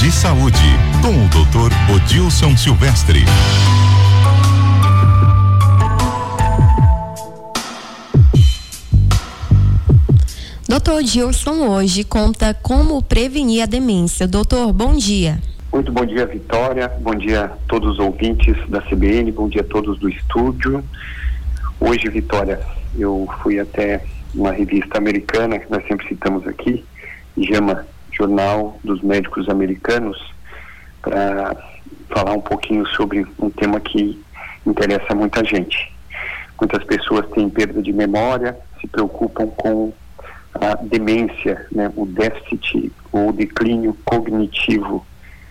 de Saúde, com o Dr. Odilson Silvestre. Dr. Odilson hoje conta como prevenir a demência. Doutor, bom dia. Muito bom dia, Vitória. Bom dia a todos os ouvintes da CBN. Bom dia a todos do estúdio. Hoje, Vitória, eu fui até uma revista americana, que nós sempre citamos aqui, JAMA, Jornal dos Médicos Americanos, para falar um pouquinho sobre um tema que interessa muita gente. Muitas pessoas têm perda de memória, se preocupam com a demência, né, o déficit ou o declínio cognitivo,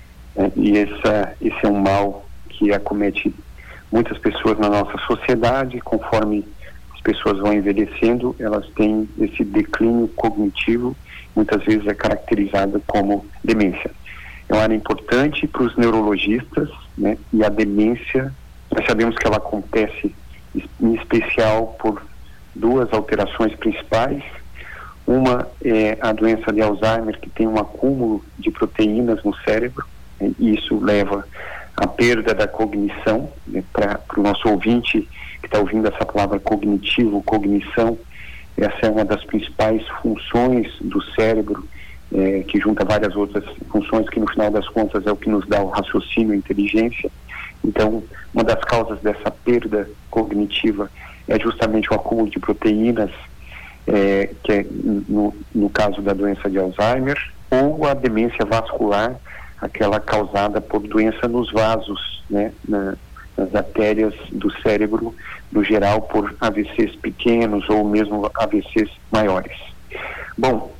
e esse é um mal que acomete muitas pessoas na nossa sociedade. Conforme as pessoas vão envelhecendo, elas têm esse declínio cognitivo, muitas vezes é caracterizado como demência. É uma área importante para os neurologistas, né, e a demência, nós sabemos que ela acontece em especial por duas alterações principais. Uma é a doença de Alzheimer, que tem um acúmulo de proteínas no cérebro, e isso leva à perda da cognição, né, para o nosso ouvinte que está ouvindo essa palavra cognitivo, cognição, essa é uma das principais funções do cérebro, que junta várias outras funções, que no final das contas é o que nos dá o raciocínio e a inteligência. Então, uma das causas dessa perda cognitiva é justamente o acúmulo de proteínas, que é no caso da doença de Alzheimer, ou a demência vascular, aquela causada por doença nos vasos, né, nas artérias do cérebro, no geral por AVCs pequenos ou mesmo AVCs maiores. Bom,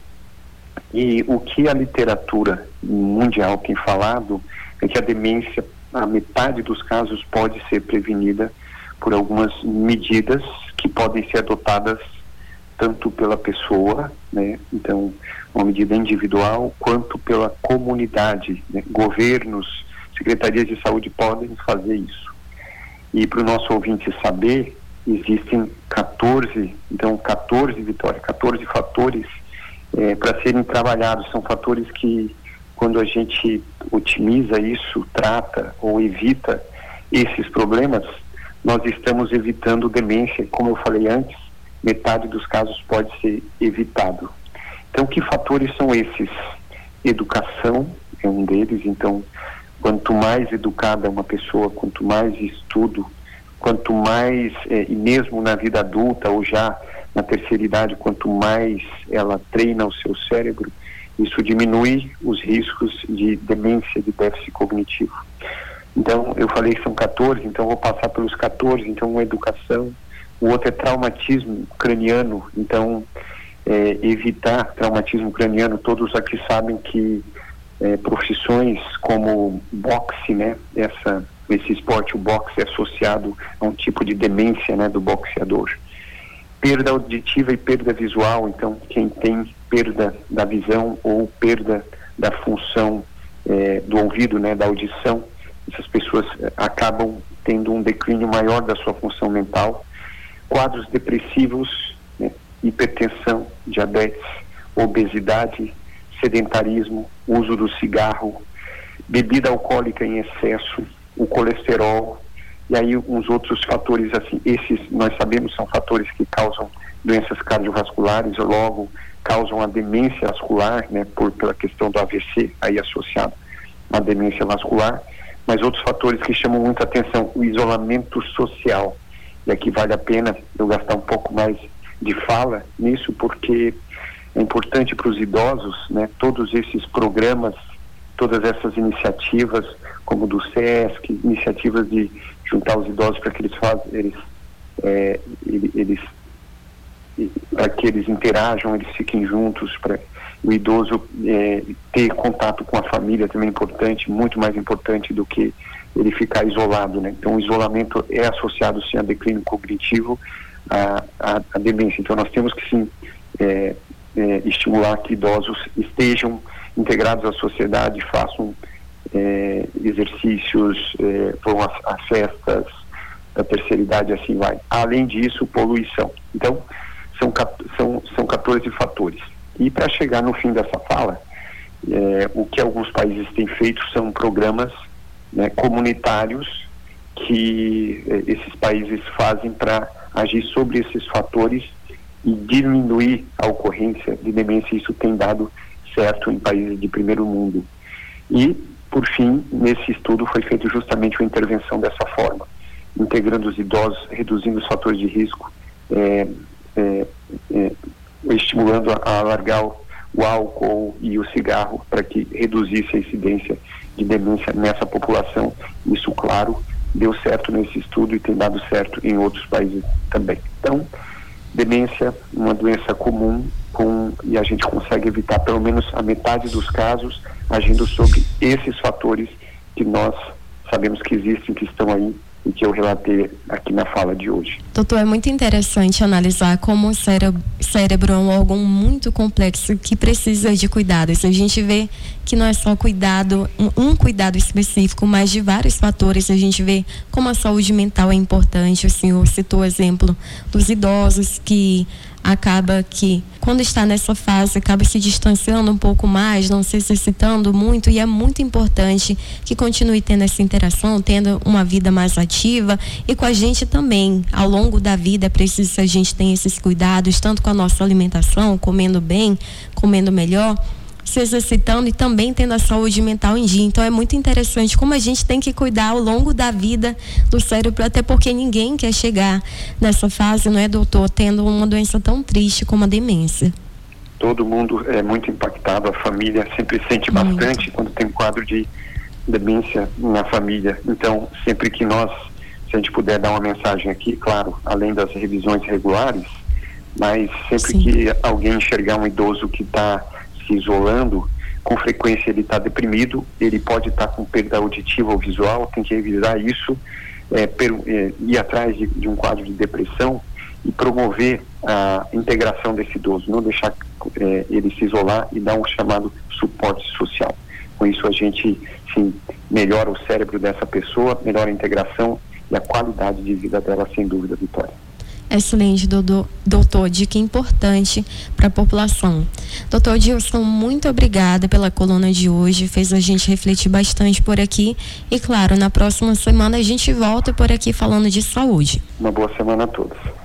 e o que a literatura mundial tem falado é que a demência, a metade dos casos, pode ser prevenida por algumas medidas que podem ser adotadas tanto pela pessoa, né, então uma medida individual, quanto pela comunidade, né, governos, secretarias de saúde podem fazer isso. E para o nosso ouvinte saber, existem 14, Vitória, 14 fatores para serem trabalhados. São fatores que, quando a gente otimiza isso, trata ou evita esses problemas, nós estamos evitando demência. Como eu falei antes, metade dos casos pode ser evitado. Então, que fatores são esses? Educação é um deles. Então, quanto mais educada uma pessoa, quanto mais estudo, quanto mais, e mesmo na vida adulta ou já na terceira idade, quanto mais ela treina o seu cérebro, isso diminui os riscos de demência, de déficit cognitivo. Então, eu falei que são 14, então vou passar pelos 14. Então, uma educação, o outro é traumatismo craniano. Então, evitar traumatismo craniano. Todos aqui sabem que profissões como boxe, né, esse esporte, o boxe, é associado a um tipo de demência, né, do boxeador. Perda auditiva e perda visual. Então, quem tem perda da visão ou perda da função do ouvido, né, da audição, essas pessoas acabam tendo um declínio maior da sua função mental. Quadros depressivos, né, hipertensão, diabetes, obesidade, sedentarismo, uso do cigarro, bebida alcoólica em excesso, o colesterol, e aí uns outros fatores assim. Esses nós sabemos são fatores que causam doenças cardiovasculares, logo causam a demência vascular, né, pela questão do AVC aí associado à demência vascular. Mas outros fatores que chamam muita atenção, o isolamento social. E aqui vale a pena eu gastar um pouco mais de fala nisso, porque é importante para os idosos, né, todos esses programas, todas essas iniciativas, como do SESC, iniciativas de juntar os idosos para que para que eles interajam, eles fiquem juntos, para o idoso ter contato com a família também é importante, muito mais importante do que ele ficar isolado, né? Então, o isolamento é associado, sim, a declínio cognitivo, a demência. Então, nós temos que, sim, estimular que idosos estejam integrados à sociedade, façam exercícios, vão a festas da terceira idade, assim vai. Além disso, poluição. Então, são 14 fatores. E para chegar no fim dessa fala, O que alguns países têm feito são programas, né, comunitários que esses países fazem para agir sobre esses fatores e diminuir a ocorrência de demência. Isso tem dado certo em países de primeiro mundo. E, por fim, nesse estudo foi feito justamente uma intervenção dessa forma, integrando os idosos, reduzindo os fatores de risco, estimulando a largar o álcool e o cigarro para que reduzisse a incidência de demência nessa população. Isso, claro, deu certo nesse estudo e tem dado certo em outros países também. Então, demência, uma doença comum, e a gente consegue evitar pelo menos a metade dos casos agindo sobre esses fatores que nós sabemos que existem, que estão aí e que eu relatei aqui na fala de hoje. Doutor, é muito interessante analisar como o cérebro é um órgão muito complexo que precisa de cuidados. A gente vê que não é só cuidado, um cuidado específico, mas de vários fatores. A gente vê como a saúde mental é importante. O senhor citou o exemplo dos idosos, que acaba que, quando está nessa fase, acaba se distanciando um pouco mais, não se exercitando muito, e é muito importante que continue tendo essa interação, tendo uma vida mais ativa, e com a gente também, ao longo da vida, é preciso que a gente tenha esses cuidados, tanto com a nossa alimentação, comendo bem, comendo melhor, se exercitando e também tendo a saúde mental em dia. Então é muito interessante como a gente tem que cuidar ao longo da vida do cérebro, até porque ninguém quer chegar nessa fase, não é, doutor, tendo uma doença tão triste como a demência. Todo mundo é muito impactado, a família sempre sente bastante quando tem um quadro de demência na família. Então, sempre que se a gente puder dar uma mensagem aqui, claro, além das revisões regulares, mas sempre que alguém enxergar um idoso que está se isolando, com frequência ele está deprimido, ele pode estar com perda auditiva ou visual, tem que revisar isso, ir atrás de um quadro de depressão e promover a integração desse idoso, não deixar ele se isolar e dar um chamado suporte social. Com isso a gente, sim, melhora o cérebro dessa pessoa, melhora a integração e a qualidade de vida dela, sem dúvida, Vitória. Excelente, doutor, dica importante para a população. Doutor Dilson, muito obrigada pela coluna de hoje, fez a gente refletir bastante por aqui, e claro, na próxima semana a gente volta por aqui falando de saúde. Uma boa semana a todos.